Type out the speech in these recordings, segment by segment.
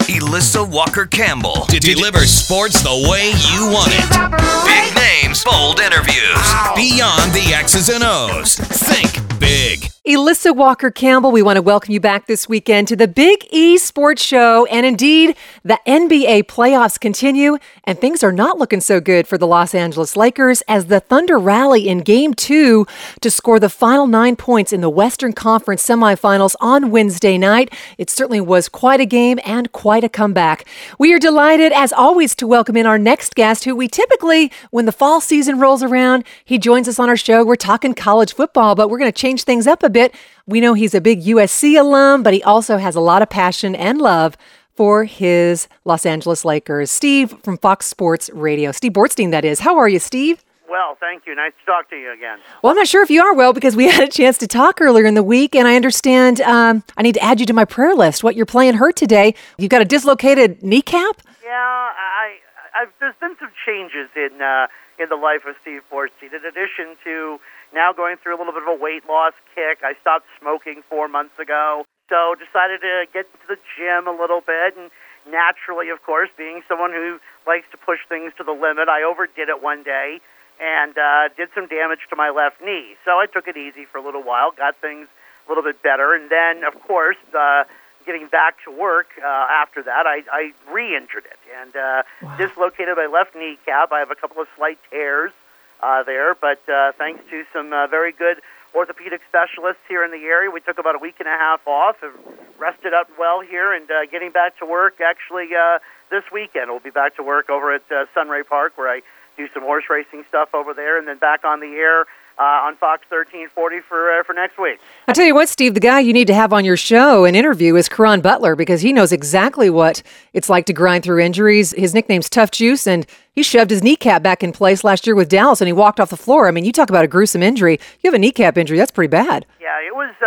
Alyssa Walker-Campbell to deliver sports the way you want it. Big names, bold interviews. Beyond the X's and O's. Think big. Alyssa Walker-Campbell, we want to welcome you back this weekend to the Big E Sports Show. And indeed, the NBA playoffs continue, and things are not looking so good for the Los Angeles Lakers as the Thunder rally in Game 2 to score the final 9 points in the Western Conference semifinals on Wednesday night. It certainly was quite a game and quite a comeback. We are delighted, as always, to welcome in our next guest, who we typically, when the fall season rolls around, he joins us on our show. We're talking college football, but we're going to change things up a bit. We know he's a big USC alum, but he also has a lot of passion and love for his Los Angeles Lakers. Steve from Fox Sports Radio. Steve Bortstein, that is. How are you, Steve? Well, thank you. Nice to talk to you again. Well, I'm not sure if you are well because we had a chance to talk earlier in the week, and I understand I need to add you to my prayer list. What you're playing hurt today. You've got a dislocated kneecap? Yeah, there's been some changes in the life of Steve Bortstein. In addition to now going through a little bit of a weight loss kick, I stopped smoking 4 months ago, so decided to get into the gym a little bit, and naturally, of course, being someone who likes to push things to the limit, I overdid it one day and did some damage to my left knee. So I took it easy for a little while, got things a little bit better, and then, of course, getting back to work after that, I re-injured it and dislocated my left kneecap. I have a couple of slight tears there, but thanks to some very good orthopedic specialists here in the area, we took about a week and a half off and rested up well here, and getting back to work actually this weekend. We'll be back to work over at Sunray Park, where I do some horse racing stuff over there, and then back on the air on Fox 1340 for next week. I'll tell you what, Steve, the guy you need to have on your show and interview is Caron Butler, because he knows exactly what it's like to grind through injuries. His nickname's Tough Juice, and he shoved his kneecap back in place last year with Dallas, and he walked off the floor. I mean, you talk about a gruesome injury. You have a kneecap injury. That's pretty bad. Yeah, it was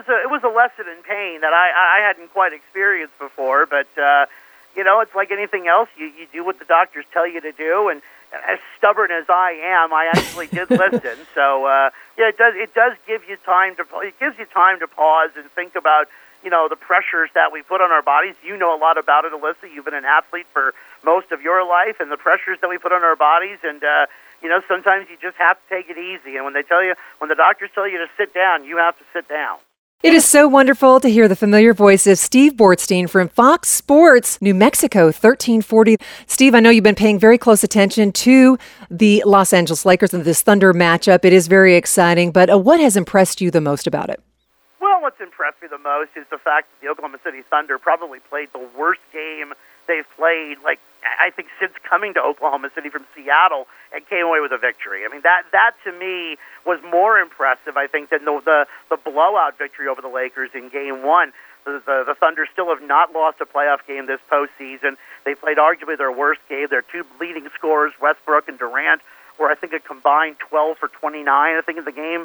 a lesson in pain that I hadn't quite experienced before, but it's like anything else. You do what the doctors tell you to do, and as stubborn as I am, I actually did listen. So it does give you time to pause and think about the pressures that we put on our bodies. You know a lot about it, Alyssa. You've been an athlete for most of your life, and the pressures that we put on our bodies. And sometimes you just have to take it easy. And when the doctors tell you to sit down, you have to sit down. It is so wonderful to hear the familiar voice of Steve Bortstein from Fox Sports, New Mexico, 1340. Steve, I know you've been paying very close attention to the Los Angeles Lakers and this Thunder matchup. It is very exciting, but what has impressed you the most about it? Well, what's impressed me the most is the fact that the Oklahoma City Thunder probably played the worst game they've played, I think, since coming to Oklahoma City from Seattle, and came away with a victory. I mean, that to me was more impressive, I think, than the blowout victory over the Lakers in Game 1. The Thunder still have not lost a playoff game this postseason. They played arguably their worst game. Their two leading scorers, Westbrook and Durant, were, I think, a combined 12 for 29, I think, in the game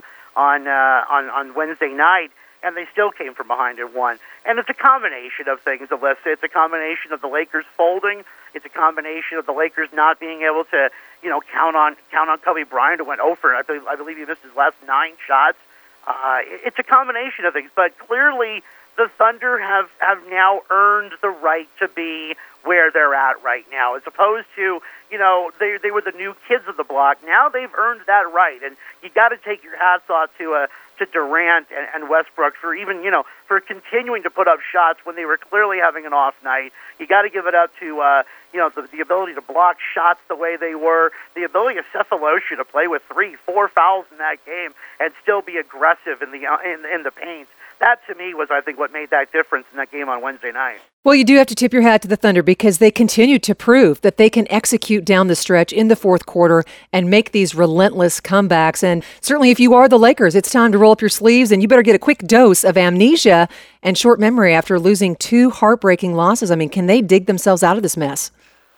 on Wednesday night. And they still came from behind and won. And it's a combination of things, Alyssa. It's a combination of the Lakers folding. It's a combination of the Lakers not being able to, count on Kobe Bryant, who went over. I believe he missed his last 9 shots. It's a combination of things. But clearly, the Thunder have now earned the right to be where they're at right now, as opposed to, they were the new kids of the block. Now they've earned that right, and you got to take your hats off to Durant and Westbrook for even, for continuing to put up shots when they were clearly having an off night. You got to give it up to, the ability to block shots the way they were, the ability of Sefolosha to play with 3-4 fouls in that game and still be aggressive in the paint. That, to me, was, I think, what made that difference in that game on Wednesday night. Well, you do have to tip your hat to the Thunder because they continue to prove that they can execute down the stretch in the fourth quarter and make these relentless comebacks. And certainly if you are the Lakers, it's time to roll up your sleeves and you better get a quick dose of amnesia and short memory after losing 2 heartbreaking losses. I mean, can they dig themselves out of this mess?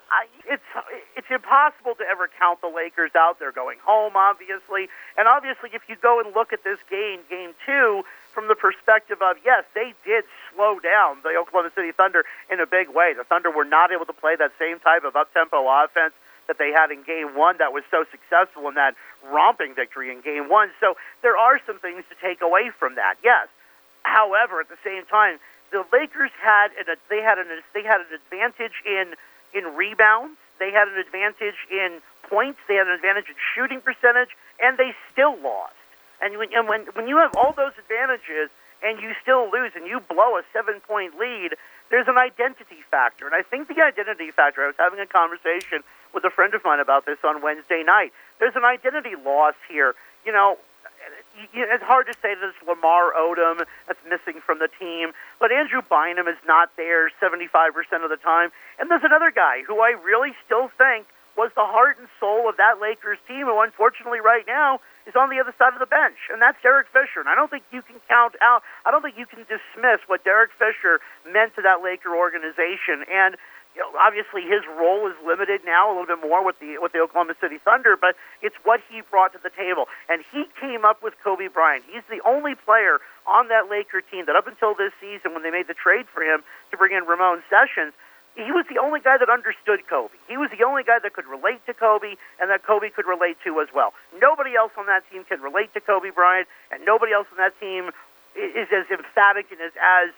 It's impossible to ever count the Lakers out. They're going home, obviously. And obviously, if you go and look at this game, Game 2, from the perspective of, yes, they did slow down the Oklahoma City Thunder in a big way. The Thunder were not able to play that same type of up-tempo offense that they had in Game 1 that was so successful in that romping victory in Game 1. So there are some things to take away from that, yes. However, at the same time, the Lakers had an advantage in rebounds. They had an advantage in points. They had an advantage in shooting percentage, and they still lost. And when you have all those advantages and you still lose and you blow a 7-point lead, there's an identity factor. And I think the identity factor, I was having a conversation with a friend of mine about this on Wednesday night. There's an identity loss here. It's hard to say that it's Lamar Odom that's missing from the team, but Andrew Bynum is not there 75% of the time. And there's another guy who I really still think was the heart and soul of that Lakers team, who unfortunately right now is on the other side of the bench, and that's Derek Fisher. And I don't think you can dismiss what Derek Fisher meant to that Laker organization. And obviously his role is limited now a little bit more with the Oklahoma City Thunder, but it's what he brought to the table. And he came up with Kobe Bryant. He's the only player on that Laker team that up until this season, when they made the trade for him to bring in Ramon Sessions, he was the only guy that understood Kobe. He was the only guy that could relate to Kobe and that Kobe could relate to as well. Nobody else on that team can relate to Kobe Bryant, and nobody else on that team is as emphatic and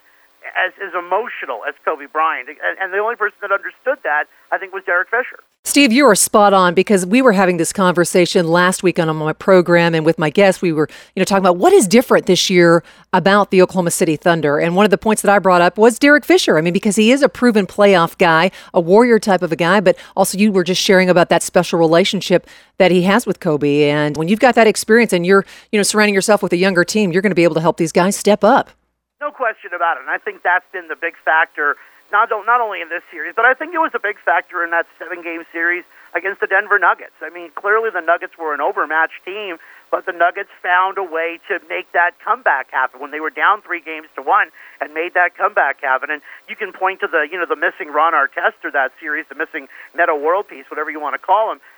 as emotional as Kobe Bryant. And the only person that understood that, I think, was Derek Fisher. Steve, you are spot on, because we were having this conversation last week on my program, and with my guests, we were talking about what is different this year about the Oklahoma City Thunder. And one of the points that I brought up was Derek Fisher. I mean, because he is a proven playoff guy, a warrior type of a guy, but also you were just sharing about that special relationship that he has with Kobe. And when you've got that experience and you're surrounding yourself with a younger team, you're going to be able to help these guys step up. No question about it. And I think that's been the big factor, not only in this series, but I think it was a big factor in that 7-game series against the Denver Nuggets. I mean, clearly the Nuggets were an overmatched team, but the Nuggets found a way to make that comeback happen when they were down 3-1 and made that comeback happen. And you can point to the missing Ron Artest or that series, the missing Metta World Peace, whatever you want to call him,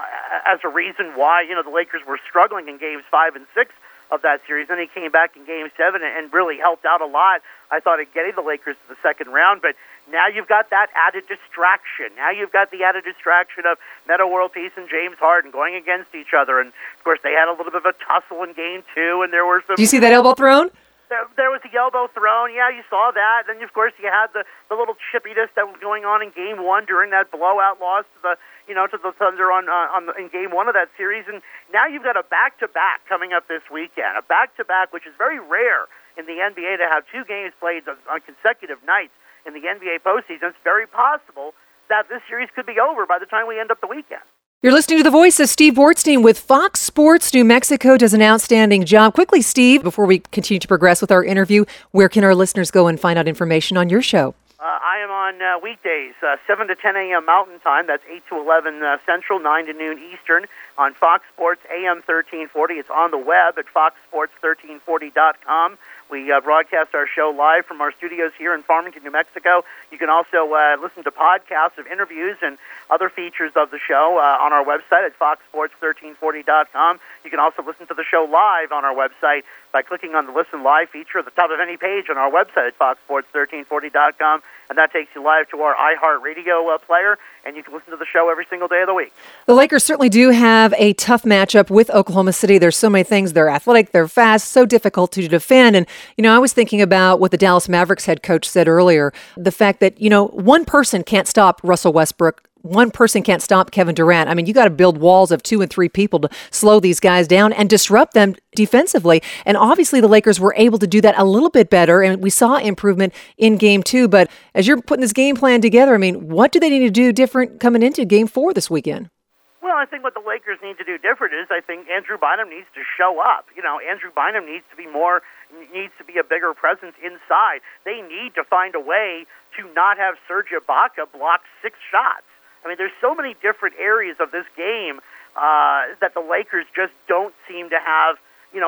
as a reason why the Lakers were struggling in games 5 and 6 of that series. Then he came back in Game 7 and really helped out a lot, I thought, at getting the Lakers to the second round. But now you've got that added distraction. Now you've got the added distraction of Metta World Peace and James Harden going against each other. And, of course, they had a little bit of a tussle in Game 2, and there were some... Do you see that elbow thrown? There was the elbow thrown. Yeah, you saw that. Then, of course, you had the little chippiness that was going on in Game 1 during that blowout loss to the Thunder in Game 1 of that series. And now you've got a back-to-back coming up this weekend, a back-to-back, which is very rare in the NBA to have 2 games played on consecutive nights in the NBA postseason. It's very possible that this series could be over by the time we end up the weekend. You're listening to the voice of Steve Bortstein with Fox Sports New Mexico. Does an outstanding job. Quickly, Steve, before we continue to progress with our interview, where can our listeners go and find out information on your show? I am on weekdays, 7 to 10 a.m. Mountain Time. That's 8 to 11 Central, 9 to noon Eastern on Fox Sports AM 1340. It's on the web at foxsports1340.com. We broadcast our show live from our studios here in Farmington, New Mexico. You can also listen to podcasts of interviews and other features of the show on our website at foxsports1340.com. You can also listen to the show live on our website by clicking on the Listen Live feature at the top of any page on our website at foxsports1340.com, and that takes you live to our iHeartRadio player, and you can listen to the show every single day of the week. The Lakers certainly do have a tough matchup with Oklahoma City. There's so many things. They're athletic, they're fast, so difficult to defend. And, I was thinking about what the Dallas Mavericks head coach said earlier, the fact that, one person can't stop Russell Westbrook. One person can't stop Kevin Durant. I mean, you got to build walls of 2 and 3 people to slow these guys down and disrupt them defensively. And obviously the Lakers were able to do that a little bit better, and we saw improvement in Game 2. But as you're putting this game plan together, I mean, what do they need to do different coming into Game 4 this weekend? Well, I think what the Lakers need to do different is I think Andrew Bynum needs to show up. Andrew Bynum needs to be a bigger presence inside. They need to find a way to not have Serge Ibaka block 6 shots. I mean, there's so many different areas of this game that the Lakers just don't seem to have,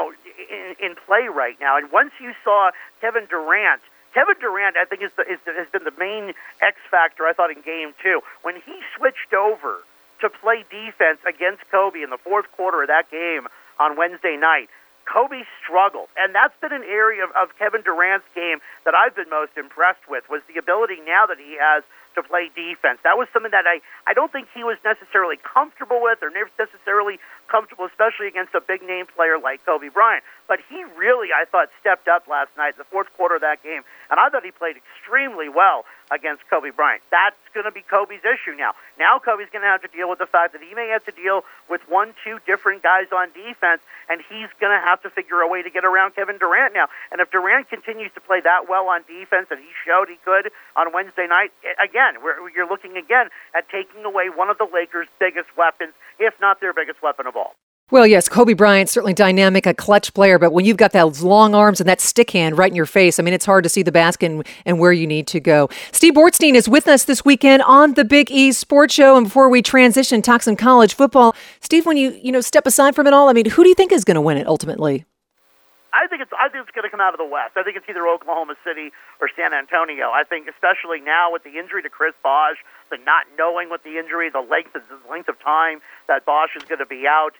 in play right now. And once you saw Kevin Durant, I think has been the main X factor, I thought, in Game 2. When he switched over to play defense against Kobe in the fourth quarter of that game on Wednesday night, Kobe struggled, and that's been an area of Kevin Durant's game that I've been most impressed with, was the ability now that he has to play defense. That was something that I don't think he was necessarily comfortable with or necessarily comfortable, especially against a big-name player like Kobe Bryant. But he really, I thought, stepped up last night in the fourth quarter of that game, and I thought he played extremely well against Kobe Bryant. That's going to be Kobe's issue now. Now Kobe's going to have to deal with the fact that he may have to deal with 1-2 different guys on defense, and he's going to have to figure a way to get around Kevin Durant now. And if Durant continues to play that well on defense that he showed he could on Wednesday night, again, you're looking again at taking away one of the Lakers' biggest weapons, if not their biggest weapon of all. Well, yes, Kobe Bryant, certainly dynamic, a clutch player, but when you've got those long arms and that stick hand right in your face, I mean, it's hard to see the basket and where you need to go. Steve Bortstein is with us this weekend on the Big E Sports Show, and before we transition, talk some college football. Steve, when you step aside from it all, I mean, who do you think is going to win it ultimately? I think it's going to come out of the West. I think it's either Oklahoma City or San Antonio. I think especially now with the injury to Chris Bosh, the not knowing what the injury, the length of time that Bosh is going to be out.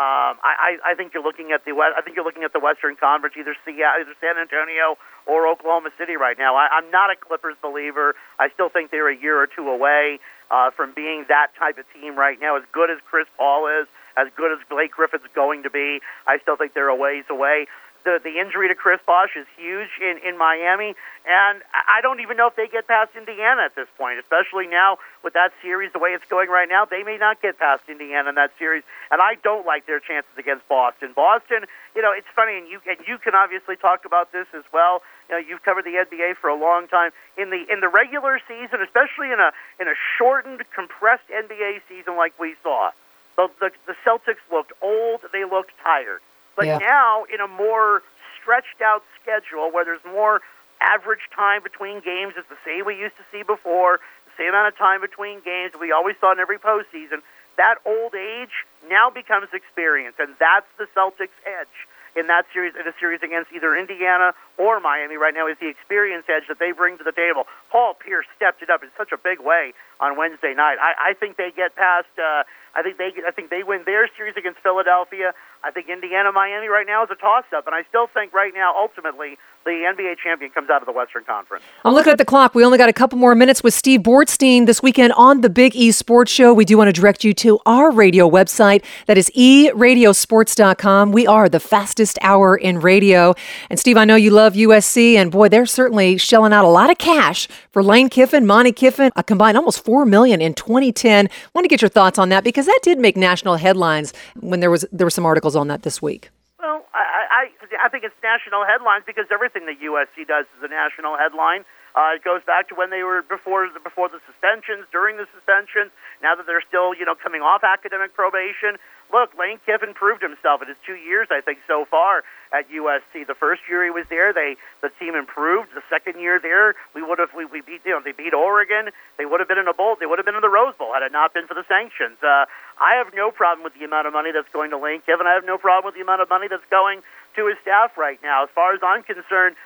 I think you're looking at the West. I think you're looking at the Western Conference, either San Antonio or Oklahoma City right now. I'm not a Clippers believer. I still think they're a year or two away from being that type of team right now. As good as Chris Paul is, as good as Blake Griffin's going to be, I still think they're a ways away. The injury to Chris Bosh is huge in Miami, and I don't even know if they get past Indiana at this point, especially now with that series the way it's going right now. They may not get past Indiana in that series, and I don't like their chances against Boston. Boston, it's funny, and you can obviously talk about this as well. You've covered the NBA for a long time. In the regular season, especially in a shortened, compressed NBA season like we saw, the Celtics looked old. They looked tired. But now, in a more stretched-out schedule where there's more average time between games, it's the same we used to see before, the same amount of time between games we always saw in every postseason, that old age now becomes experience, and that's the Celtics' edge in that series, in a series against either Indiana or Miami right now, is the experience edge that they bring to the table. Paul Pierce stepped it up in such a big way on Wednesday night. I think they get past. I think they win their series against Philadelphia. I think Indiana-Miami right now is a toss-up, and I still think right now, ultimately, the NBA champion comes out of the Western Conference. I'm looking at the clock. We only got a couple more minutes with Steve Bortstein this weekend on the Big E Sports Show. We do want to direct you to our radio website. That is eradiosports.com. We are the fastest hour in radio. And Steve, I know you love USC, and boy, they're certainly shelling out a lot of cash for Lane Kiffin, Monty Kiffin, a combined almost $4 million in 2010. I want to get your thoughts on that because that did make national headlines when there were some articles on that this week. Well, I think it's national headlines because everything that USC does is a national headline. It goes back to when they were before the suspensions, during the suspensions. Now that they're still, coming off academic probation. Look, Lane Kiffin proved himself in his 2 years, I think, so far at USC. The first year he was there, the team improved. The second year there, we beat, they beat Oregon. They would have been in a bowl. They would have been in the Rose Bowl had it not been for the sanctions. I have no problem with the amount of money that's going to Lane Kiffin. I have no problem with the amount of money that's going to his staff right now. As far as I'm concerned,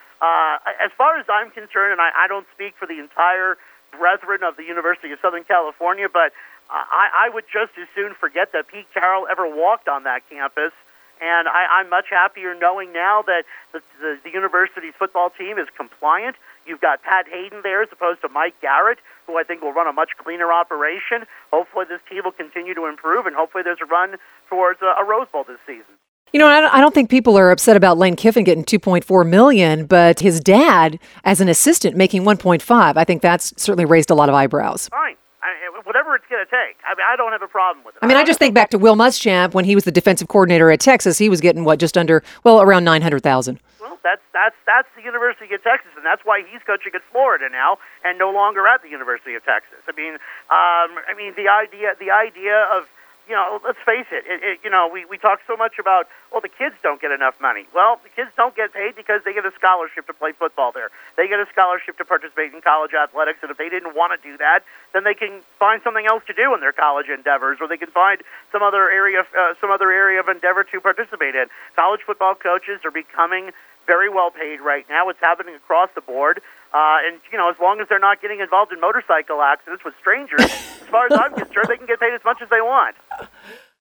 and I don't speak for the entire brethren of the University of Southern California, but I would just as soon forget that Pete Carroll ever walked on that campus. And I'm much happier knowing now that the university's football team is compliant. You've got Pat Hayden there as opposed to Mike Garrett, who I think will run a much cleaner operation. Hopefully this team will continue to improve, and hopefully there's a run towards a Rose Bowl this season. I don't think people are upset about Lane Kiffin getting $2.4 million, but his dad, as an assistant, making $1.5. I think that's certainly raised a lot of eyebrows. Fine. Whatever it's going to take. I don't have a problem with it. I just think back to Will Muschamp when he was the defensive coordinator at Texas. He was getting around $900,000. Well, that's the University of Texas, and that's why he's coaching at Florida now and no longer at the University of Texas. The idea of, let's face it, we talk so much about, the kids don't get enough money. Well, the kids don't get paid because they get a scholarship to play football there. They get a scholarship to participate in college athletics, and if they didn't want to do that, then they can find something else to do in their college endeavors, or they can find some other area of endeavor to participate in. College football coaches are becoming very well paid right now. It's happening across the board. As long as they're not getting involved in motorcycle accidents with strangers, as far as I'm concerned, they can get paid as much as they want.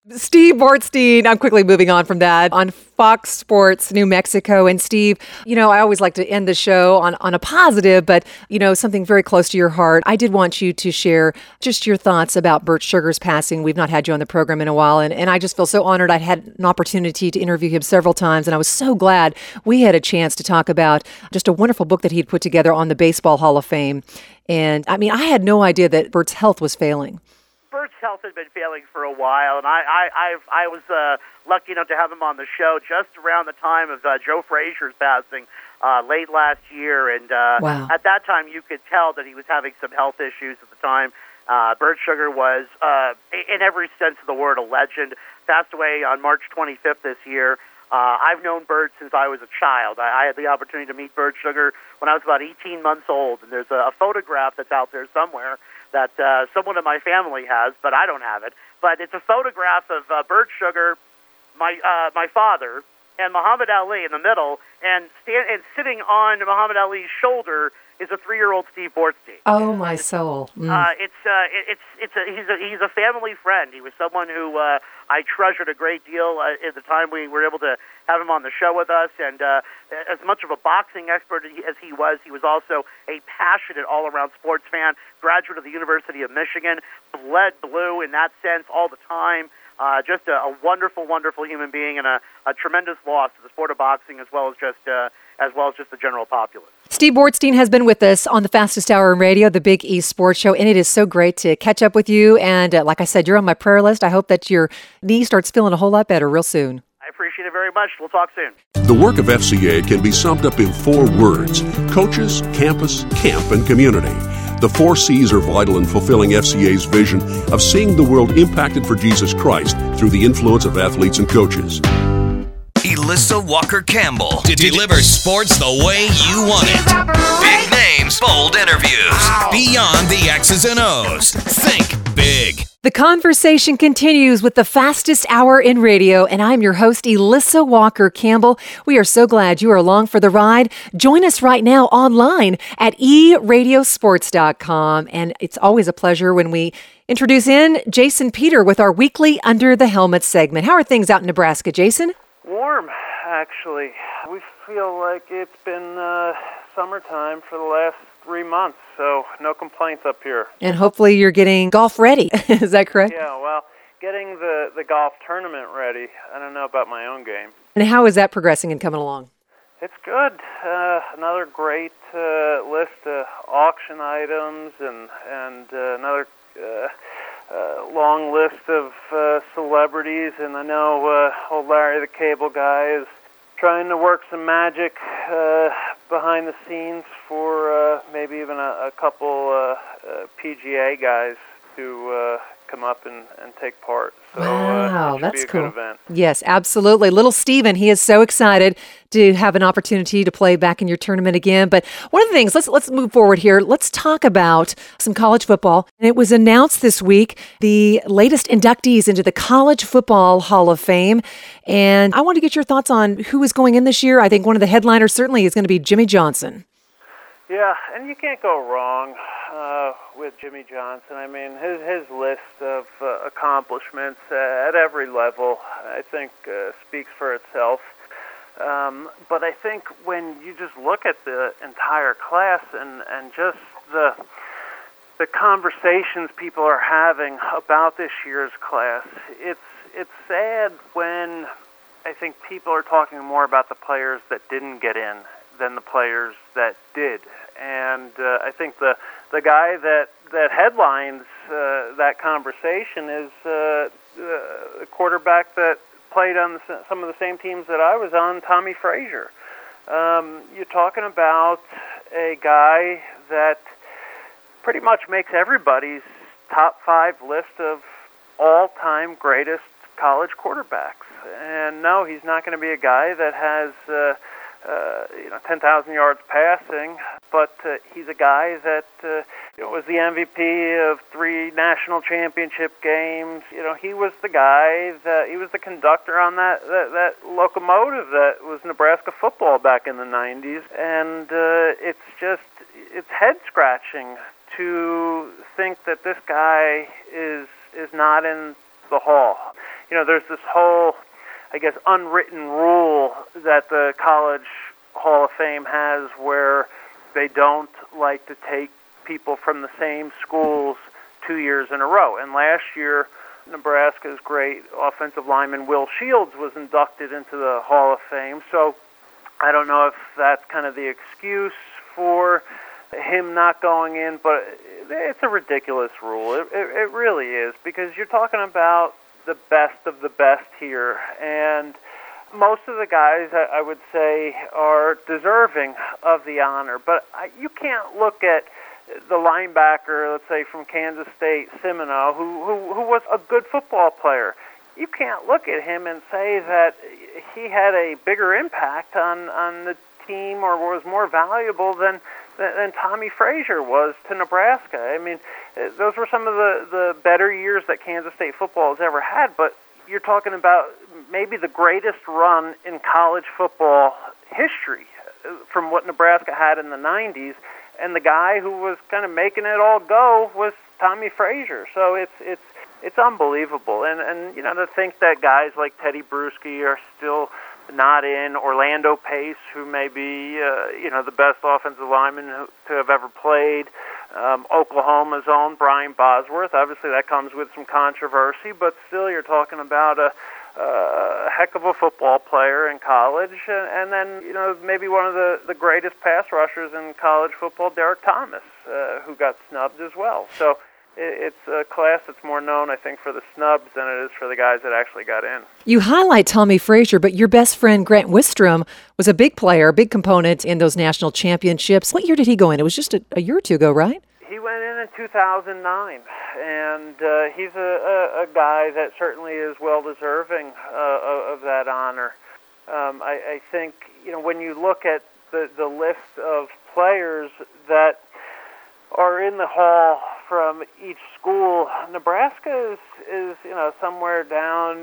Steve Bortstein, I'm quickly moving on from that, on Fox Sports New Mexico. And Steve, I always like to end the show on a positive, but, something very close to your heart. I did want you to share just your thoughts about Bert Sugar's passing. We've not had you on the program in a while, and I just feel so honored. I'd had an opportunity to interview him several times, and I was so glad we had a chance to talk about just a wonderful book that he'd put together on the Baseball Hall of Fame. And, I had no idea that Bert's health was failing. Bert's health had been failing for a while, and I was lucky enough to have him on the show just around the time of Joe Frazier's passing late last year, and wow. At that time you could tell that he was having some health issues at the time. Bert Sugar was, in every sense of the word, a legend. Passed away on March 25th this year. I've known Bert since I was a child. I had the opportunity to meet Bert Sugar when I was about 18 months old, and there's a photograph that's out there somewhere that someone in my family has, but I don't have it. But it's a photograph of Bert Sugar, my father, and Muhammad Ali in the middle, and sitting on Muhammad Ali's shoulder is a 3-year-old Steve Bortstein. Oh, my soul. He's a family friend. He was someone who I treasured a great deal at the time we were able to have him on the show with us. And as much of a boxing expert as he was also a passionate all-around sports fan, graduate of the University of Michigan, bled blue in that sense all the time. Just a wonderful, wonderful human being, and a tremendous loss to the sport of boxing as well as just the general populace. Steve Bortstein has been with us on the fastest hour in radio, the Big East Sports Show, and it is so great to catch up with you. And like I said, you're on my prayer list. I hope that your knee starts feeling a whole lot better real soon. I appreciate it very much. We'll talk soon. The work of FCA can be summed up in 4 words: coaches, campus, camp, and community. The 4 C's are vital in fulfilling FCA's vision of seeing the world impacted for Jesus Christ through the influence of athletes and coaches. Elissa Walker-Campbell delivers sports the way you want it. Big names, bold interviews. Beyond the X's and O's. Think big. The conversation continues with the fastest hour in radio, and I'm your host, Elissa Walker-Campbell. We are so glad you are along for the ride. Join us right now online at eradiosports.com, and it's always a pleasure when we introduce in Jason Peter with our weekly Under the Helmet segment. How are things out in Nebraska, Jason? Warm, actually. We feel like it's been summertime for the last 3 months, so no complaints up here. And hopefully you're getting golf ready. Is that correct? Yeah, well, getting the golf tournament ready. I don't know about my own game. And how is that progressing and coming along? It's good. Another great list of auction items and another long list of celebrities, and I know old Larry the Cable Guy is trying to work some magic behind the scenes for maybe even a couple PGA guys to come up and take part. So, wow, that's cool. Good event. Yes, absolutely. Little Steven, he is so excited to have an opportunity to play back in your tournament again. But one of the things, let's move forward here. Let's talk about some college football. And it was announced this week, the latest inductees into the College Football Hall of Fame. And I want to get your thoughts on who is going in this year. I think one of the headliners certainly is going to be Jimmy Johnson. Yeah, and you can't go wrong with Jimmy Johnson. I mean, his list of accomplishments at every level, I think, speaks for itself. But I think when you just look at the entire class and just the conversations people are having about this year's class, it's sad when I think people are talking more about the players that didn't get in than the players that did. And I think the guy that headlines that conversation is the quarterback that played on some of the same teams that I was on, Tommy Frazier. You're talking about a guy that pretty much makes everybody's top 5 list of all-time greatest college quarterbacks. And no, he's not going to be a guy that has 10,000 yards passing, but he's a guy that was the MVP of 3 national championship games. He was the guy he was the conductor on that locomotive that was Nebraska football back in the 90s, and it's head scratching to think that this guy is not in the hall. there's this whole, I guess, unwritten rule that the College Hall of Fame has where they don't like to take people from the same schools 2 years in a row. And last year, Nebraska's great offensive lineman Will Shields was inducted into the Hall of Fame. So I don't know if that's kind of the excuse for him not going in, but it's a ridiculous rule. It really is, because you're talking about the best of the best here. And most of the guys, I would say, are deserving of the honor. But you can't look at the linebacker, let's say, from Kansas State, Semino, who was a good football player. You can't look at him and say that he had a bigger impact on the team or was more valuable than Tommy Frazier was to Nebraska. I mean, those were some of the better years that Kansas State football has ever had, but you're talking about maybe the greatest run in college football history from what Nebraska had in the 90s. And the guy who was kind of making it all go was Tommy Frazier. So it's unbelievable. And to think that guys like Teddy Bruschi are still not in, Orlando Pace, who may be the best offensive lineman to have ever played, Oklahoma's own Brian Bosworth. Obviously, that comes with some controversy, but still, you're talking about a heck of a football player in college, and then maybe one of the greatest pass rushers in college football, Derek Thomas, who got snubbed as well. So it's a class that's more known, I think, for the snubs than it is for the guys that actually got in. You highlight Tommy Frazier, but your best friend Grant Wistrom was a big player, a big component in those national championships. What year did he go in? It was just a year or two ago, right? He went in 2009, and he's a guy that certainly is well-deserving of that honor. I think, when you look at the list of players that are in the hall from each school, Nebraska is somewhere down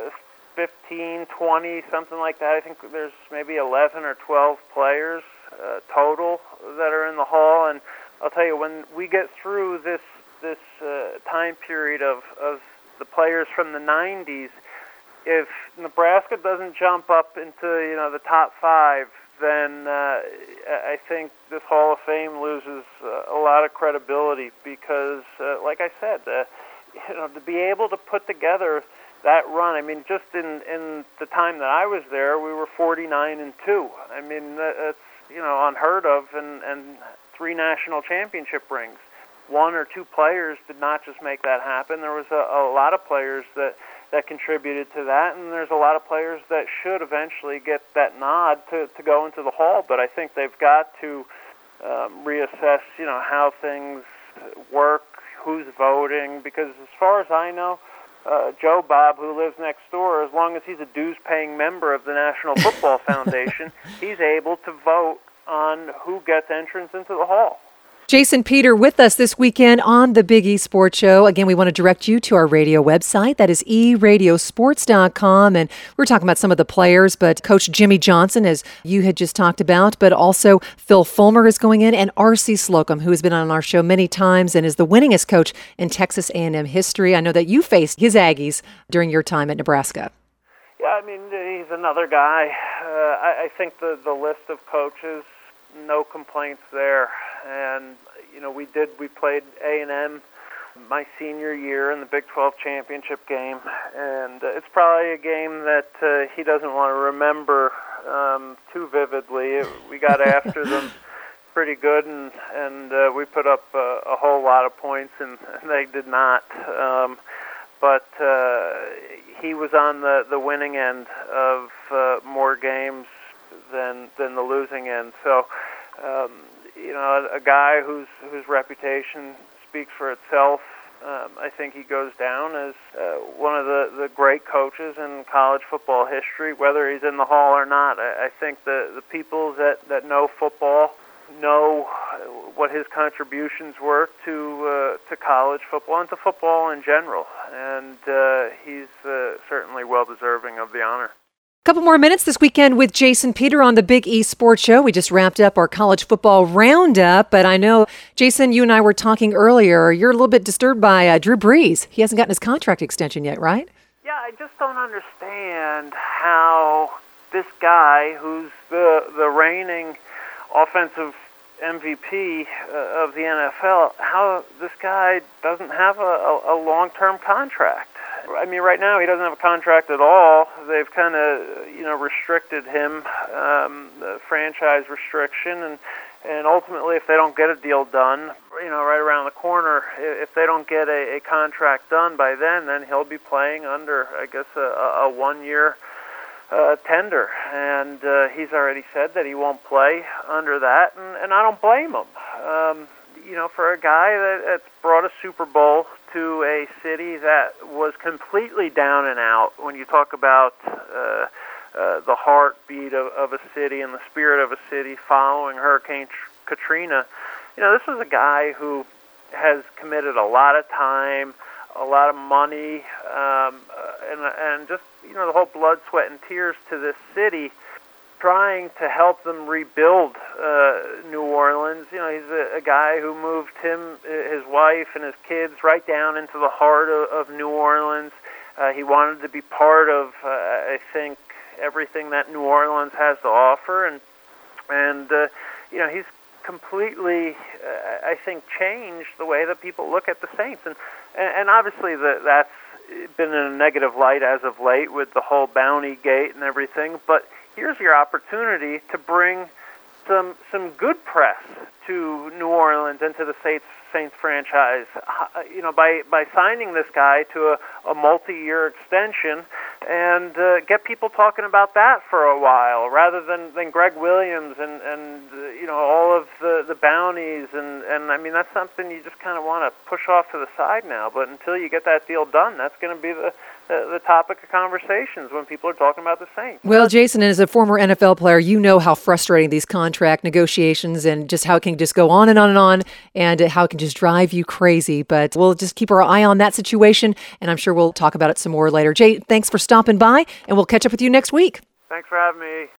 15, 20, something like that. I think there's maybe 11 or 12 players total that are in the hall, and I'll tell you, when we get through this time period of the players from the 90s, if Nebraska doesn't jump up into the top 5, then I think this Hall of Fame loses a lot of credibility because, like I said, to be able to put together that run, I mean, just in the time that I was there, we were 49-2. I mean, that's unheard of, and 3 national championship rings. 1 or 2 players did not just make that happen. There was a lot of players that contributed to that, and there's a lot of players that should eventually get that nod to go into the hall. But I think they've got to reassess, how things work, who's voting, because as far as I know, Joe Bob, who lives next door, as long as he's a dues-paying member of the National Football Foundation, he's able to vote on who gets entrance into the hall. Jason Peter with us this weekend on the Big E Sports Show. Again, we want to direct you to our radio website. That is eradiosports.com. And we're talking about some of the players, but Coach Jimmy Johnson, as you had just talked about, but also Phil Fulmer is going in, and R.C. Slocum, who has been on our show many times and is the winningest coach in Texas A&M history. I know that you faced his Aggies during your time at Nebraska. Yeah, I mean, he's another guy. I think the list of coaches, no complaints there. And, we played A&M my senior year in the Big 12 championship game. And it's probably a game that he doesn't want to remember too vividly. We got after them pretty good, and we put up a whole lot of points, and they did not. But he was on the winning end of more games than the losing end. So, a guy whose reputation speaks for itself. I think he goes down as one of the great coaches in college football history, whether he's in the hall or not. I think the people that know football know what his contributions were to college football and to football in general, and he's certainly well-deserving of the honor. A couple more minutes this weekend with Jason Peter on the Big E Sports Show. We just wrapped up our college football roundup, but I know, Jason, you and I were talking earlier. You're a little bit disturbed by Drew Brees. He hasn't gotten his contract extension yet, right? Yeah, I just don't understand how this guy, who's the reigning offensive MVP of the NFL, how this guy doesn't have a long-term contract. I mean, right now he doesn't have a contract at all. They've kind of, restricted him, the franchise restriction, and ultimately, if they don't get a deal done, right around the corner, if they don't get a contract done by then he'll be playing under, I guess, a one-year tender, and he's already said that he won't play under that, and I don't blame him. For a guy that's brought a Super Bowl to a city that was completely down and out, when you talk about the heartbeat of a city and the spirit of a city following Hurricane Katrina, this was a guy who has committed a lot of time, a lot of money, and just, the whole blood, sweat, and tears to this city, trying to help them rebuild New Orleans. He's a guy who moved his wife, and his kids right down into the heart of New Orleans. He wanted to be part of, I think, everything that New Orleans has to offer, and he's completely, I think, changed the way that people look at the Saints, and obviously that's been in a negative light as of late with the whole bounty gate and everything. But here's your opportunity to bring some good press to New Orleans and to the Saints franchise. By signing this guy to a multi-year extension, and get people talking about that for a while, rather than Greg Williams and all of the bounties, and I mean, that's something you just kind of want to push off to the side now. But until you get that deal done, that's going to be the topic of conversations when people are talking about the Saints. Well, Jason, as a former NFL player, you know how frustrating these contract negotiations and just how it can just go on and on and on, and how it can just drive you crazy. But we'll just keep our eye on that situation, and I'm sure we'll talk about it some more later. Jay, thanks for stopping by, and we'll catch up with you next week. Thanks for having me.